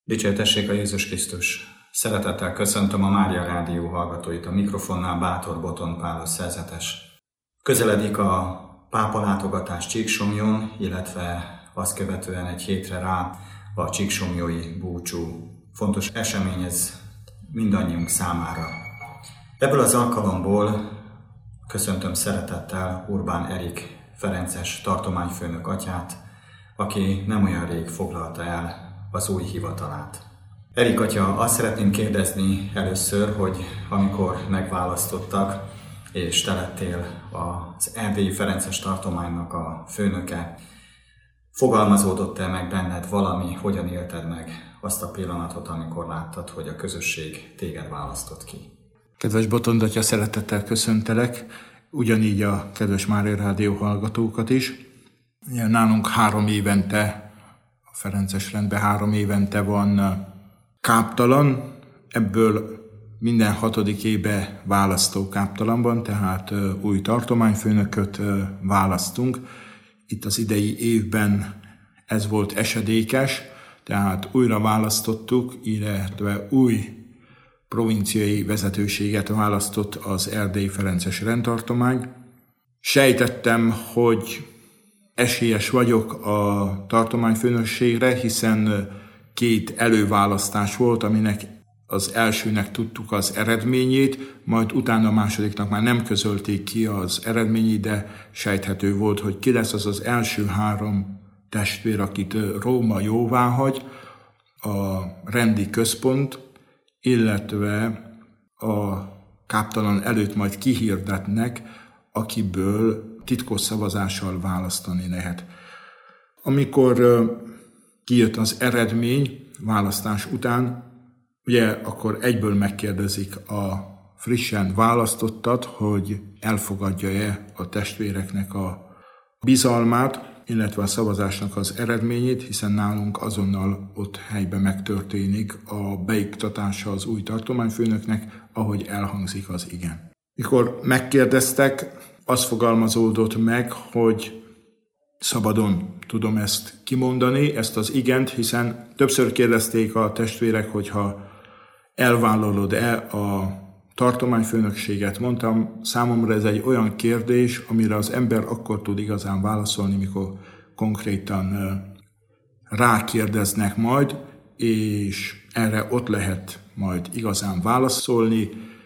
Dicsértessék a Jézus Krisztus! Szeretettel köszöntöm a Mária Rádió hallgatóit, a mikrofonnál Bátor Boton Pál szerzetes. Közeledik a pápa látogatás Csíksomlyón, illetve azt követően egy hétre rá a csíksomlyói búcsú. Fontos esemény ez mindannyiunk számára. Ebből az alkalomból köszöntöm szeretettel Urbán Erik ferences tartományfőnök atyát, aki nem olyan rég foglalta el az új hivatalát. Erik atya, azt szeretném kérdezni először, hogy amikor megválasztottak, és te lettél az Erdélyi Ferences tartománynak a főnöke, fogalmazódott-e meg benned valami, hogyan élted meg azt a pillanatot, amikor láttad, hogy a közösség téged választott ki? Kedves Botond atya, szeretettel köszöntelek, ugyanígy a kedves Mária Rádió hallgatókat is. Nálunk 3 évente, a Ferences rendben 3 évente van káptalan, ebből minden 6. éve választó káptalan van, tehát új tartományfőnököt választunk. Itt az idei évben ez volt esedékes, tehát újra választottuk, illetve új provinciai vezetőséget választott az Erdélyi Ferences rendtartomány. Sejtettem, hogy esélyes vagyok a tartományfőnökségre, hiszen 2 előválasztás volt, aminek az elsőnek tudtuk az eredményét, majd utána a másodiknak már nem közölték ki az eredményét, de sejthető volt, hogy ki lesz az első 3 testvér, akit Róma jóváhagy, a rendi központ, illetve a káptalan előtt majd kihirdetnek, akiből titkos szavazással választani lehet. Amikor kijött az eredmény választás után, ugye akkor egyből megkérdezik a frissen választottat, hogy elfogadja-e a testvéreknek a bizalmát, illetve a szavazásnak az eredményét, hiszen nálunk azonnal ott helyben megtörténik a beiktatása az új tartományfőnöknek, ahogy elhangzik az igen. Mikor megkérdeztek, az fogalmazódott meg, hogy szabadon tudom ezt kimondani, ezt az igent, hiszen többször kérdezték a testvérek, hogyha elvállalod-e a tartományfőnökséget. Mondtam, számomra ez egy olyan kérdés, amire az ember akkor tud igazán válaszolni, mikor konkrétan rákérdeznek majd, és erre ott lehet majd igazán válaszolni.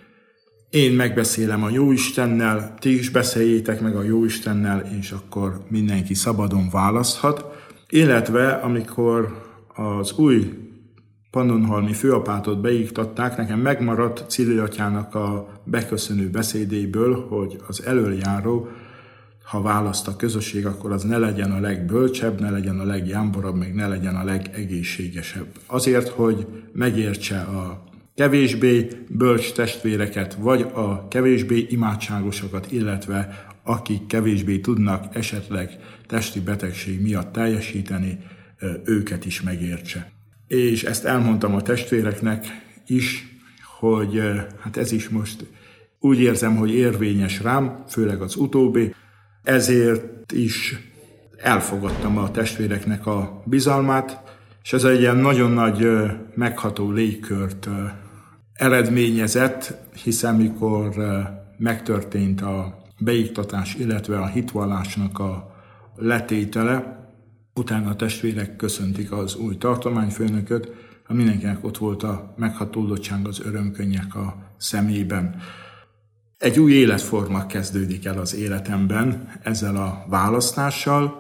Én megbeszélem a Jóistennel, ti is beszéljétek meg a Jóistennel, és akkor mindenki szabadon választhat. Illetve amikor az új pannonhalmi főapátot beiktatták, nekem megmaradt Cili atyának a beköszönő beszédéből, hogy az elöljáró, ha választ a közösség, akkor az ne legyen a legbölcsebb, ne legyen a legjámborabb, meg ne legyen a legegészségesebb. Azért, hogy megértse a kevésbé bölcs testvéreket, vagy a kevésbé imádságosokat, illetve akik kevésbé tudnak esetleg testi betegség miatt teljesíteni, őket is megértse. És ezt elmondtam a testvéreknek is, hogy hát ez is most úgy érzem, hogy érvényes rám, főleg az utóbbi, ezért is elfogadtam a testvéreknek a bizalmát, és ez egy ilyen nagyon nagy megható légkört eredményezett, hiszen mikor megtörtént a beiktatás, illetve a hitvallásnak a letétele, utána a testvérek köszöntik az új tartományfőnököt, mindenkinek ott volt a meghatódottság, az örömkönnyek a szemében. Egy új életforma kezdődik el az életemben ezzel a választással,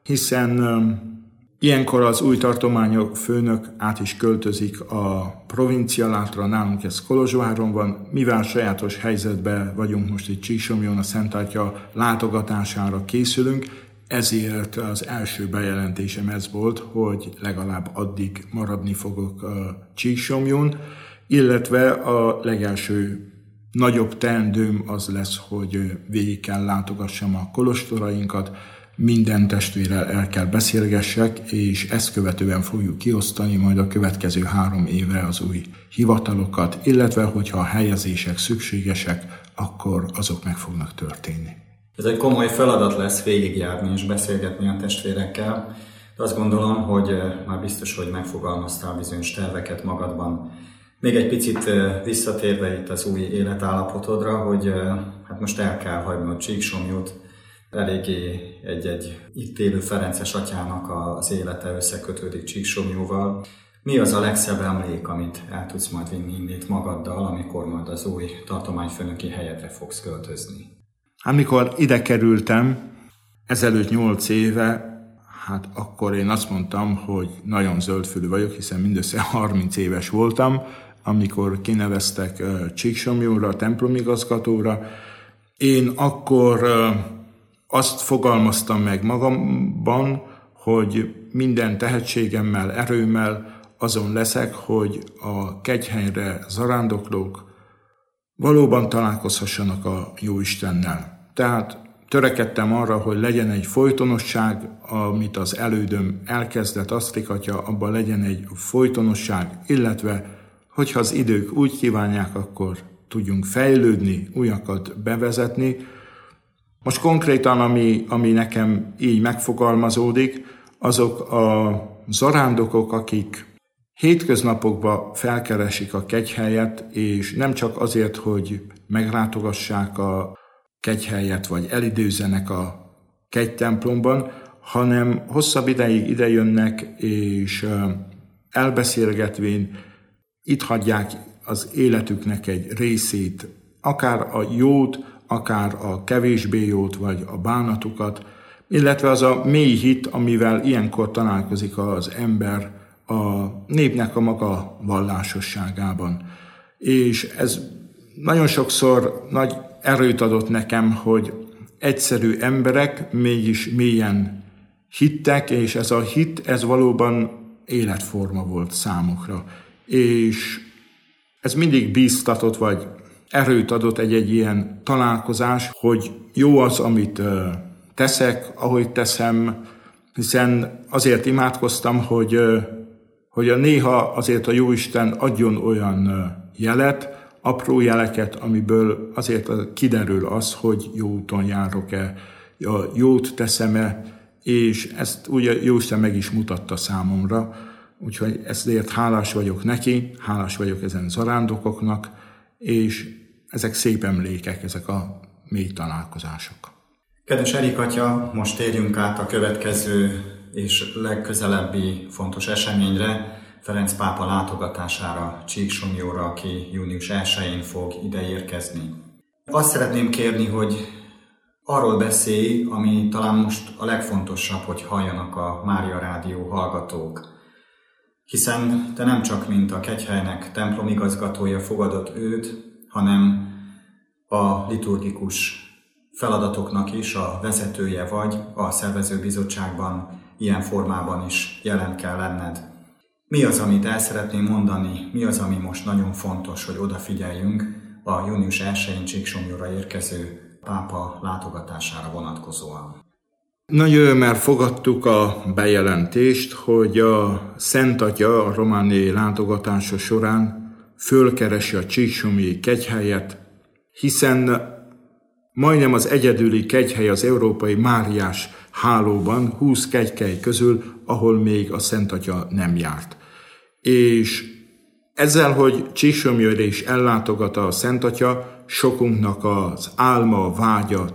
hiszen ilyenkor az új tartományok főnök át is költözik a provincialátra, nálunk ez Kolozsváron van, mivel sajátos helyzetben vagyunk most itt Csíksomlyon, a Szent Atya látogatására készülünk, ezért az első bejelentésem ez volt, hogy legalább addig maradni fogok Csíksomlyon, illetve a legelső nagyobb teendőm az lesz, hogy végig kell látogassam a kolostorainkat, minden testvérrel el kell beszélgessek, és ezt követően fogjuk kiosztani majd a következő 3 évre az új hivatalokat, illetve hogyha a helyezések szükségesek, akkor azok meg fognak történni. Ez egy komoly feladat lesz végigjárni és beszélgetni a testvérekkel. De azt gondolom, hogy már biztos, hogy megfogalmaztál bizonyos terveket magadban. Még egy picit visszatérve itt az új életállapotodra, hogy hát most el kell hagynod Csíksomlyot, eléggé egy itt élő ferences atyának az élete összekötődik Csíksomlyóval. Mi az a legszebb emlék, amit el tudsz majd vinni innét magaddal, amikor majd az új tartományfőnöki helyedre fogsz költözni? Amikor ide kerültem, ezelőtt 8 éve, hát akkor én azt mondtam, hogy nagyon zöldfülű vagyok, hiszen mindössze 30 éves voltam, amikor kineveztek Csíksomlyóra, templomigazgatóra. Én akkor azt fogalmaztam meg magamban, hogy minden tehetségemmel, erőmmel azon leszek, hogy a kegyhelyre zarándoklók valóban találkozhassanak a Jóistennel. Tehát törekedtem arra, hogy legyen egy folytonosság, amit az elődöm elkezdett, Asztrik atya, abban legyen egy folytonosság, illetve hogyha az idők úgy kívánják, akkor tudjunk fejlődni, újakat bevezetni. Most konkrétan, ami nekem így megfogalmazódik, azok a zarándokok, akik hétköznapokban felkeresik a kegyhelyet, és nem csak azért, hogy meglátogassák a kegyhelyet, vagy elidőzzenek a kegytemplomban, hanem hosszabb ideig idejönnek, és elbeszélgetvén itt hagyják az életüknek egy részét, akár a jót, akár a kevésbé jót, vagy a bánatukat, illetve az a mély hit, amivel ilyenkor találkozik az ember a népnek a maga vallásosságában. És ez nagyon sokszor nagy erőt adott nekem, hogy egyszerű emberek mégis mélyen hittek, és ez a hit, ez valóban életforma volt számukra. És ez mindig bíztatott, vagy erőt adott egy ilyen találkozás, hogy jó az, amit teszek, ahogy teszem, hiszen azért imádkoztam, hogy néha azért a Jóisten adjon olyan jelet, apró jeleket, amiből azért kiderül az, hogy jó úton járok-e, jót teszem-e, és ezt ugye Jóisten meg is mutatta számomra, úgyhogy ezért hálás vagyok neki, hálás vagyok ezen zarándokoknak, és ezek szép emlékek, ezek a mély találkozások. Kedves Erik atya, most térjünk át a következő és legközelebbi fontos eseményre, Ferenc pápa látogatására Csíksomlyóra, aki június 1-én fog ide érkezni. Azt szeretném kérni, hogy arról beszélj, ami talán most a legfontosabb, hogy halljanak a Mária Rádió hallgatók. Hiszen te nem csak mint a kegyhelynek templomigazgatója fogadott őt, hanem a liturgikus feladatoknak is a vezetője vagy, a szervezőbizottságban ilyen formában is jelen kell lenned. Mi az, amit el szeretném mondani, mi az, ami most nagyon fontos, hogy odafigyeljünk a június 1-én Csíksomlyóra érkező pápa látogatására vonatkozóan? Nagy örömmel fogadtuk a bejelentést, hogy a Szent Atya a romániai látogatása során fölkeresi a csíksomlyói kegyhelyet, hiszen majdnem az egyedüli kegyhely az európai Máriás hálóban, 20 kegykely közül, ahol még a Szent Atya nem járt. És ezzel, hogy Csíksomlyóra is ellátogatta a Szent Atya, sokunknak az álma, vágya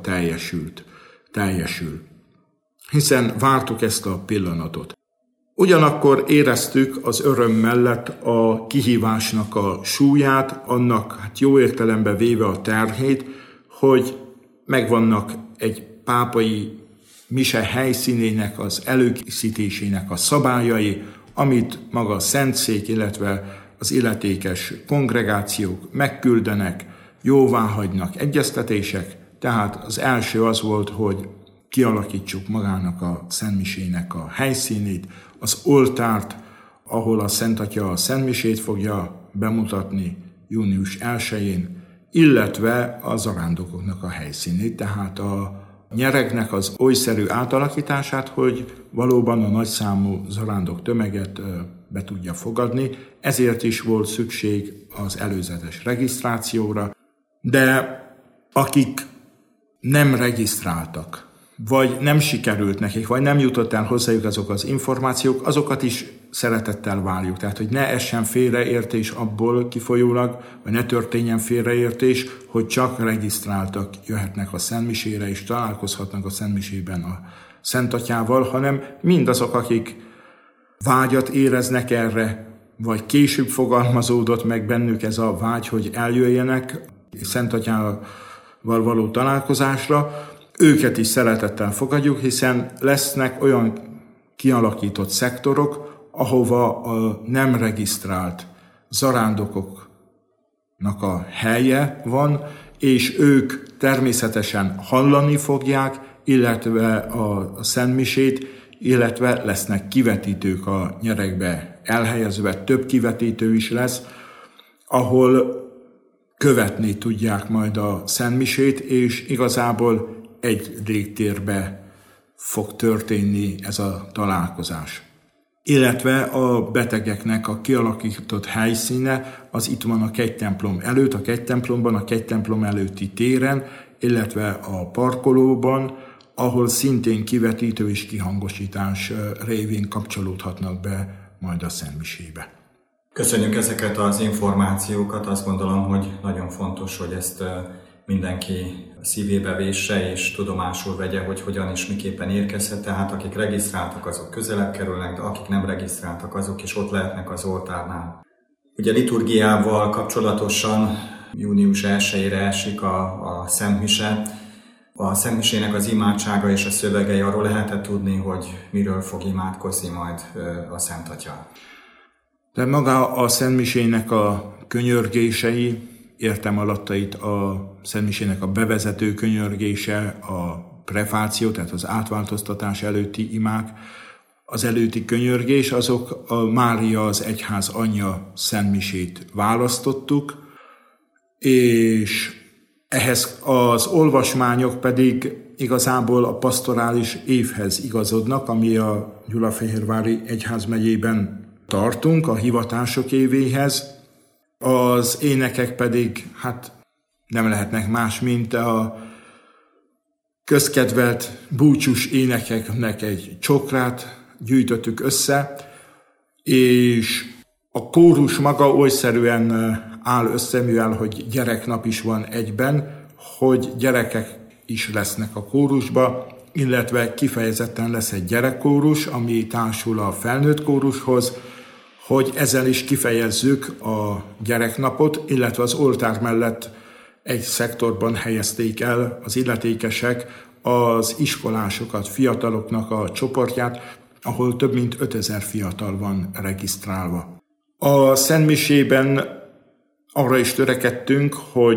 teljesül. Hiszen vártuk ezt a pillanatot. Ugyanakkor éreztük az öröm mellett a kihívásnak a súlyát, annak jó értelemben véve a terhét, hogy megvannak egy pápai mise helyszínének, az előkészítésének a szabályai, amit maga a Szentszék, illetve az illetékes kongregációk megküldenek, jóváhagynak egyeztetések. Tehát az első az volt, hogy kialakítsuk magának a szentmisének a helyszínét, az oltárt, ahol a Szent Atya a szentmisét fogja bemutatni június 1-én, illetve a zarándokoknak a helyszínét, tehát a nyeregnek az olyszerű átalakítását, hogy valóban a nagyszámú zarándok tömeget be tudja fogadni. Ezért is volt szükség az előzetes regisztrációra, de akik nem regisztráltak, vagy nem sikerült nekik, vagy nem jutott el hozzájuk azok az információk, azokat is szeretettel várjuk. Tehát, hogy ne essen félreértés abból kifolyólag, vagy ne történjen félreértés, hogy csak regisztráltak jöhetnek a szentmisére, és találkozhatnak a szentmisében a Szent Atyával, hanem mindazok, akik vágyat éreznek erre, vagy később fogalmazódott meg bennük ez a vágy, hogy eljöjjenek Szent Atyával való találkozásra, őket is szeretettel fogadjuk, hiszen lesznek olyan kialakított szektorok, ahova a nem regisztrált zarándokoknak a helye van, és ők természetesen hallani fogják, illetve a szentmisét, illetve lesznek kivetítők a nyerekbe elhelyezve, több kivetítő is lesz, ahol követni tudják majd a szentmisét, és igazából egy légtérbe fog történni ez a találkozás. Illetve a betegeknek a kialakított helyszíne az itt van a kegytemplom előtt, a kegytemplomban, a kegytemplom előtti téren, illetve a parkolóban, ahol szintén kivetítő és kihangosítás révén kapcsolódhatnak be majd a szentmisébe. Köszönjük ezeket az információkat, azt gondolom, hogy nagyon fontos, hogy ezt mindenki szívébe vésse és tudomásul vegye, hogy hogyan és miképpen érkezhet. Tehát akik regisztráltak, azok közelebb kerülnek, de akik nem regisztráltak, azok is ott lehetnek az oltárnál. Ugye liturgiával kapcsolatosan június 1-ére esik a Szentmise. A Szentmisének az imádsága és a szövegei, arról lehetett tudni, hogy miről fog imádkozni majd a Szent Atya. De maga a Szentmisének a könyörgései, értem alatta itt a Szentmisének a bevezető könyörgése, a prefáció, tehát az átváltoztatás előtti imák, az előtti könyörgés, azok a Mária az egyház anyja szentmisét választottuk, és ehhez az olvasmányok pedig igazából a pastorális évhez igazodnak, ami a Gyulafehérvári egyházmegyében tartunk, a hivatások évéhez. Az énekek pedig nem lehetnek más, mint a közkedvelt búcsús énekeknek egy csokrát gyűjtöttük össze, és a kórus maga olyszerűen áll össze, mivel hogy gyereknap is van egyben, hogy gyerekek is lesznek a kórusba, illetve kifejezetten lesz egy gyerekkórus, ami társul a felnőtt kórushoz, hogy ezzel is kifejezzük a gyereknapot, illetve az oltár mellett egy szektorban helyezték el az illetékesek az iskolásokat, fiataloknak a csoportját, ahol több mint 5000 fiatal van regisztrálva. A Szentmisében arra is törekedtünk,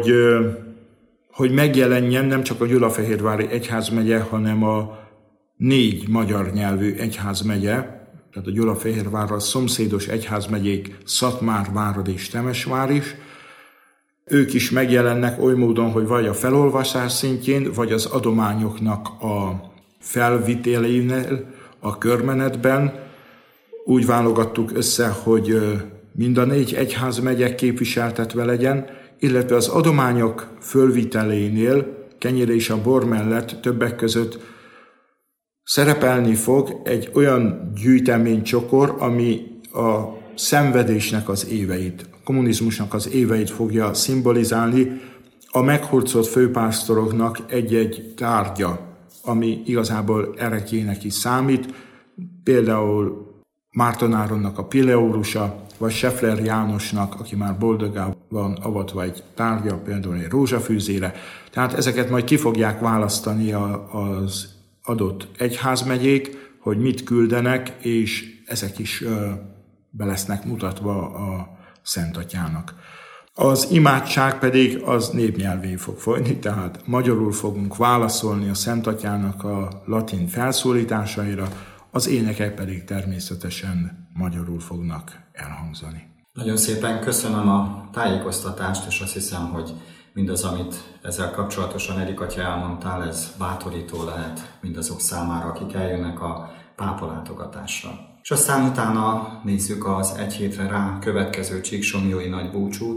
hogy megjelenjen nem csak a Gyulafehérvári egyházmegye, hanem a 4 magyar nyelvű egyházmegye, tehát a Gyulafehérvárral szomszédos egyházmegyék Szatmár, Várad és Temesvár is. Ők is megjelennek oly módon, hogy vagy a felolvasás szintjén, vagy az adományoknak a felvitelénél, a körmenetben. Úgy válogattuk össze, hogy mind a 4 egyházmegye képviseltetve legyen, illetve az adományok fölvitelénél kenyér és a bor mellett többek között szerepelni fog egy olyan gyűjteménycsokor, ami a szenvedésnek az éveit, a kommunizmusnak az éveit fogja szimbolizálni, a meghurcolt főpásztoroknak egy-egy tárgya, ami igazából erekjének is számít, például Márton Áronnak a Pileurusa, vagy Scheffler Jánosnak, aki már boldogá van avatva egy tárgya, például egy rózsafűzére. Tehát ezeket majd ki fogják választani az adott egyházmegyék, hogy mit küldenek, és ezek is be lesznek mutatva a Szent Atyának. Az imádság pedig az népnyelvén fog folyni, tehát magyarul fogunk válaszolni a Szent Atyának a latin felszólításaira, az énekek pedig természetesen magyarul fognak elhangzani. Nagyon szépen köszönöm a tájékoztatást, és azt hiszem, hogy mindaz, amit ezzel kapcsolatosan Erik atya elmondtál, ez bátorító lehet mindazok számára, akik eljönnek a pápalátogatásra. És aztán utána nézzük az egy hétre rá következő csíksomlyói nagy búcsút,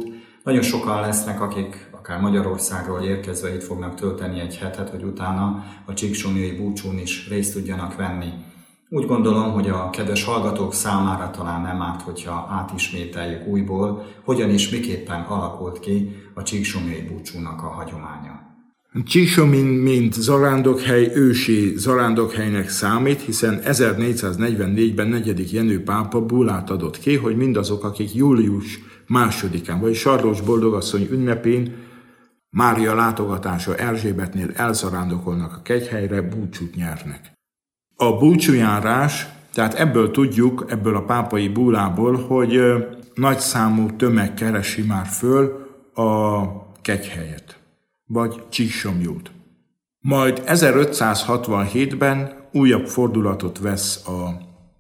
Nagyon sokan lesznek, akik akár Magyarországról érkezve itt fognak tölteni egy hetet, hogy utána a csíksomlyói búcsún is részt tudjanak venni. Úgy gondolom, hogy a kedves hallgatók számára talán nem árt, hogyha átismételjük újból, hogyan és miképpen alakult ki a csíksomlyói búcsúnak a hagyománya. Csíksomin, mint zarándokhely, ősi zarándokhelynek számít, hiszen 1444-ben 4. Jenő pápa bullát adott ki, hogy mindazok, akik július 2-án, vagy Sarlós boldogasszony ünnepén Mária látogatása Erzsébetnél elzarándokolnak a kegyhelyre, búcsút nyernek. A búcsújárás, tehát ebből tudjuk, ebből a pápai bullából, hogy nagyszámú tömeg keresi már föl a kegyhelyet, vagy Csíksomlyót. Majd 1567-ben újabb fordulatot vesz a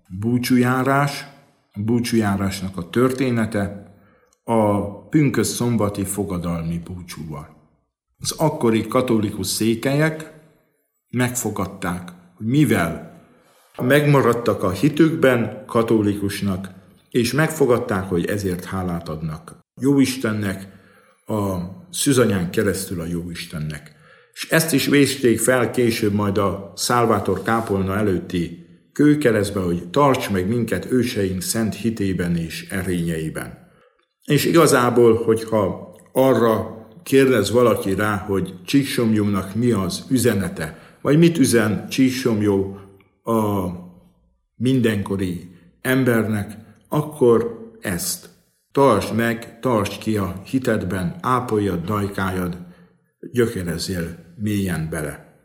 búcsújárásnak a története, a pünkösdszombati fogadalmi búcsúval. Az akkori katolikus székelyek megfogadták, hogy mivel megmaradtak a hitükben katolikusnak, és megfogadták, hogy ezért hálát adnak Jóistennek, a szűzanyán keresztül a Jóistennek. És ezt is vésték fel később majd a Szálvátor kápolna előtti kőkeresztbe, hogy tarts meg minket őseink szent hitében és erényeiben. És igazából, hogyha arra kérdez valaki rá, hogy Csíksomlyónak mi az üzenete, vagy mit üzen Csíksomlyó a mindenkori embernek, akkor ezt. Tartsd meg, tartsd ki a hitedben, ápoljad, dajkáljad, gyökerezzél mélyen bele.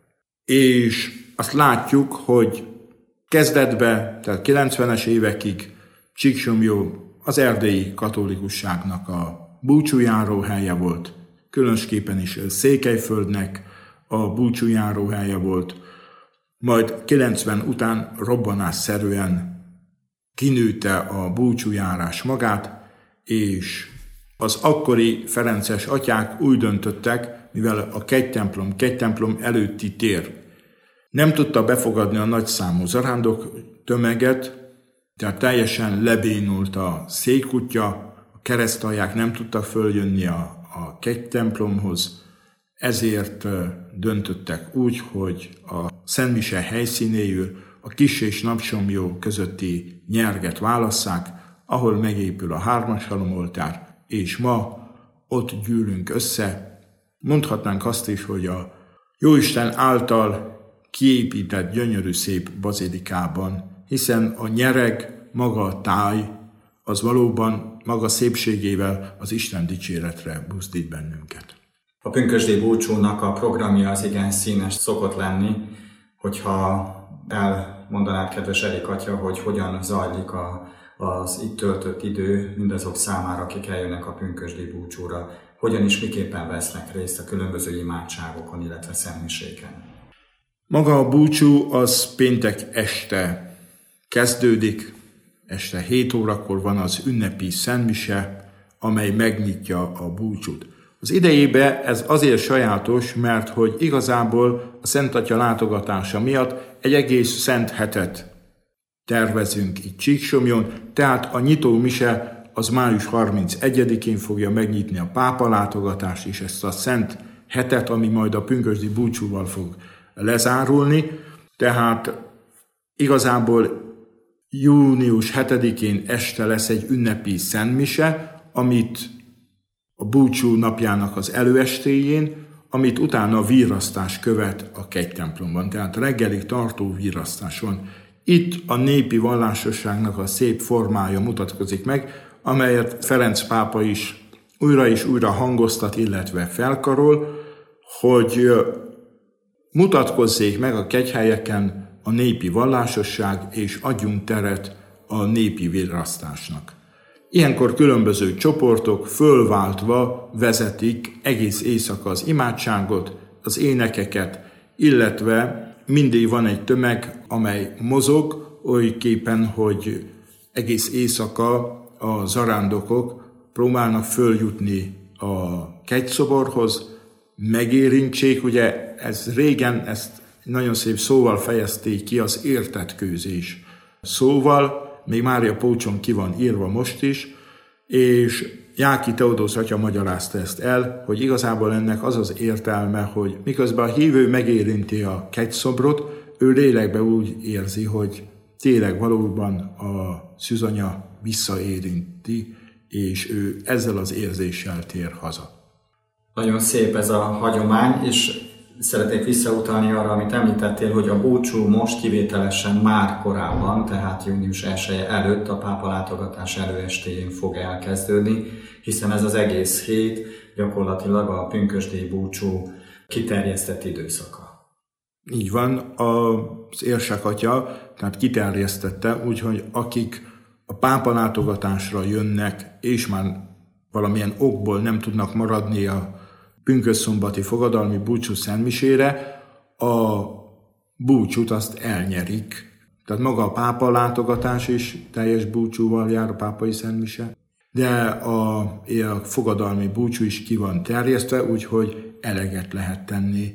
És azt látjuk, hogy kezdetben, tehát 90-es évekig Csíksomlyó az erdélyi katolikusságnak a búcsújáró helye volt, különösképpen is Székelyföldnek a búcsújáró helye volt, majd 90 után robbanásszerűen kinőtte a búcsújárás magát, és az akkori ferences atyák úgy döntöttek, mivel a kegytemplom előtti tér nem tudta befogadni a nagyszámú zarándok tömeget, tehát teljesen lebénult a székkutya, a keresztalják nem tudtak följönni a kegytemplomhoz, ezért döntöttek úgy, hogy a szentmise helyszínéül a Kis és Napsomlyó közötti nyerget válasszák, ahol megépül a 3. halomoltár, és ma ott gyűlünk össze. Mondhatnánk azt is, hogy a Jóisten által kiépített gyönyörű szép bazilikában, hiszen a nyereg, maga a táj, az valóban maga szépségével az Isten dicséretre buzdít bennünket. A pünkösdi búcsúnak a programja az igen színes szokott lenni, hogyha elmondanád, kedves Erik atya, hogy hogyan zajlik az itt töltött idő mindazok számára, akik eljönnek a pünkösdi búcsúra, hogyan és miképpen vesznek részt a különböző imádságokon, illetve szentmiséken. Maga a búcsú az péntek este kezdődik, este 7 órakor van az ünnepi szentmise, amely megnyitja a búcsút. Az idejében ez azért sajátos, mert hogy igazából a Szent Atya látogatása miatt egy egész szent hetet tervezünk itt Csíksomlyon, tehát a nyitó mise az május 31-én fogja megnyitni a pápa látogatást, és ezt a szent hetet, ami majd a pünkösdi búcsúval fog lezárulni, tehát igazából június 7-én este lesz egy ünnepi szentmise, amit a búcsú napjának az előestéjén, amit utána vírasztás követ a kegytemplomban. Tehát reggelig tartó vírasztás van. Itt a népi vallásosságnak a szép formája mutatkozik meg, amelyet Ferenc pápa is újra hangoztat, illetve felkarol, hogy mutatkozzék meg a kegyhelyeken a népi vallásosság, és adjunk teret a népi vírasztásnak. Ilyenkor különböző csoportok fölváltva vezetik egész éjszaka az imádságot, az énekeket, illetve mindig van egy tömeg, amely mozog, olyképpen, hogy egész éjszaka a zarándokok próbálnak följutni a kegyszoborhoz, megérintsék, ugye ez régen, ezt nagyon szép szóval fejezték ki, az értetkőzés szóval, még Mária Pócson ki van írva most is, és Jáki Teodósz atya magyarázta ezt el, hogy igazából ennek az az értelme, hogy miközben a hívő megérinti a kegyszobrot, ő lélekben úgy érzi, hogy tényleg valóban a szűzanya visszaérinti, és ő ezzel az érzéssel tér haza. Nagyon szép ez a hagyomány, és szeretnék visszautalni arra, amit említettél, hogy a búcsú most kivételesen már korábban, tehát június 1-e előtt, a pápa látogatás előestéjén fog elkezdődni, hiszen ez az egész hét gyakorlatilag a pünkösdéi búcsú kiterjesztett időszaka. Így van, az érsek atya, tehát kiterjesztette, úgyhogy akik a pápa látogatásra jönnek, és már valamilyen okból nem tudnak maradni a pünkösszombati fogadalmi búcsú szentmisére, a búcsút azt elnyerik. Tehát maga a pápa látogatás is teljes búcsúval jár, a pápai szentmise, de a fogadalmi búcsú is ki van terjesztve, úgyhogy eleget lehet tenni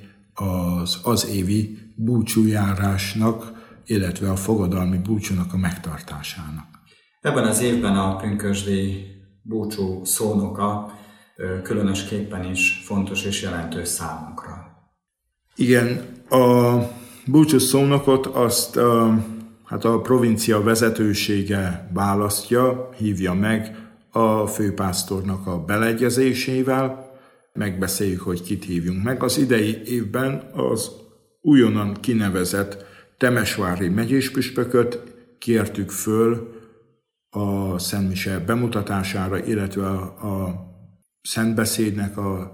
az évi búcsújárásnak, illetve a fogadalmi búcsúnak a megtartásának. Ebben az évben a pünkösdi búcsú szónoka különösképpen is fontos és jelentős számunkra. Igen, a búcsú szónokot azt a provincia vezetősége választja, hívja meg a főpásztornak a beleegyezésével, megbeszéljük, hogy kit hívjunk meg. Az idei évben az újonnan kinevezett temesvári megyéspüspököt kértük föl a szentmise bemutatására, illetve a szentbeszédnek a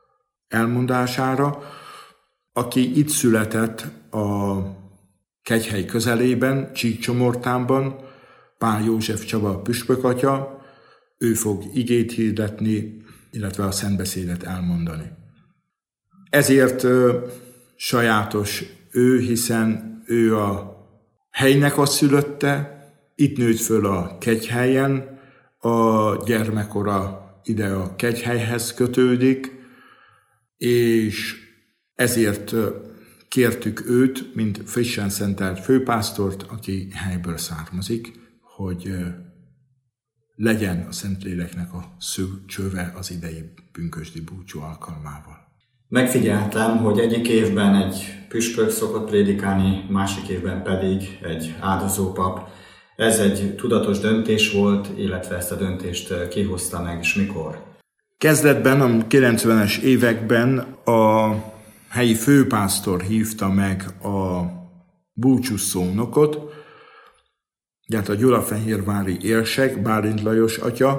elmondására, aki itt született a Kegyhely közelében, Csíkcsomortánban, Pál József Csaba püspökatya, ő fog igét hirdetni, illetve a szentbeszédet elmondani. Ezért sajátos ő, hiszen ő a helynek a szülötte, itt nőtt föl a Kegyhelyen, a gyermekkora ide a Kegyhelyhez kötődik, és ezért kértük őt, mint frissen szentelt főpásztort, aki helyből származik, hogy legyen a Szentléleknek a szőcsöve az idei pünkösdi búcsú alkalmával. Megfigyeltem, hogy egyik évben egy püspök szokott prédikálni, másik évben pedig egy áldozópap. Ez egy tudatos döntés volt, illetve ezt a döntést kihozta meg, és mikor? Kezdetben, a 90-es években a helyi főpásztor hívta meg a búcsú szónokot, tehát a gyulafehérvári érsek, Bálint Lajos atya,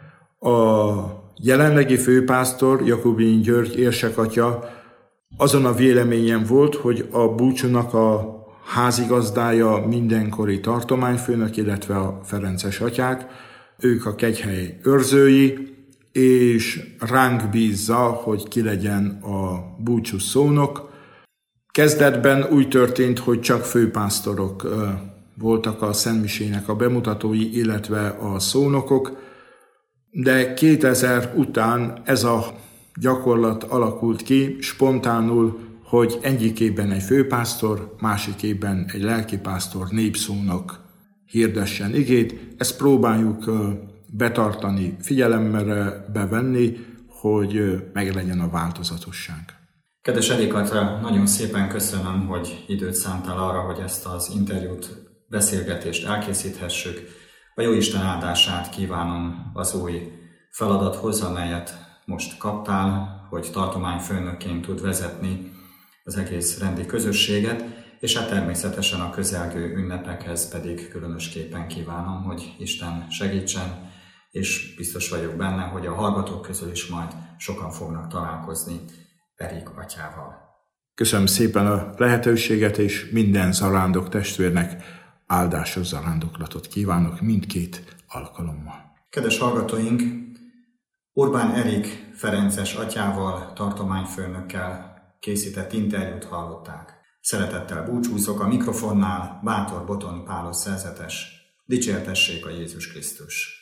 a jelenlegi főpásztor, Jakubin György érsek atya azon a véleményen volt, hogy a búcsúnak a házigazdája mindenkori tartományfőnök, illetve a ferences atyák, ők a Kegyhely őrzői, és ránk bízza, hogy ki legyen a búcsú szónok. Kezdetben úgy történt, hogy csak főpásztorok voltak a szentmisének a bemutatói, illetve a szónokok, de 2000 után ez a gyakorlat alakult ki spontánul, hogy egyikében egy főpásztor, másikében egy lelkipásztor, népszónok hirdessen igét. Ezt próbáljuk betartani, figyelemmel bevenni, hogy meglegyen a változatosság. Kedves Erika, nagyon szépen köszönöm, hogy időt szántál arra, hogy ezt az interjút, beszélgetést elkészíthessük. A Jóisten áldását kívánom az új feladathoz, amelyet most kaptál, hogy tartományfőnökként tud vezetni az egész rendi közösséget, és hát természetesen a közelgő ünnepekhez pedig különösképpen kívánom, hogy Isten segítsen, és biztos vagyok benne, hogy a hallgatók közül is majd sokan fognak találkozni Erik atyával. Köszönöm szépen a lehetőséget, és minden zarándok testvérnek áldásos zarándoklatot kívánok mindkét alkalommal. Kedves hallgatóink, Orbán Erik ferences atyával, tartományfőnökkel készített interjút hallották. Szeretettel búcsúzok, a mikrofonnál Bátor Botoni Pálos szerzetes. Dicsértessék a Jézus Krisztus!